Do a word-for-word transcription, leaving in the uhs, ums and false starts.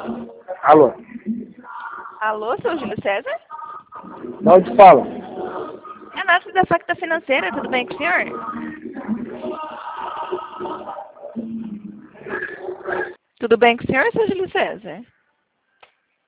Alô? Alô, seu Júlio César? De onde fala? É Nádia da Facta Financeira, tudo bem com o senhor? Tudo bem com o senhor, seu Júlio César?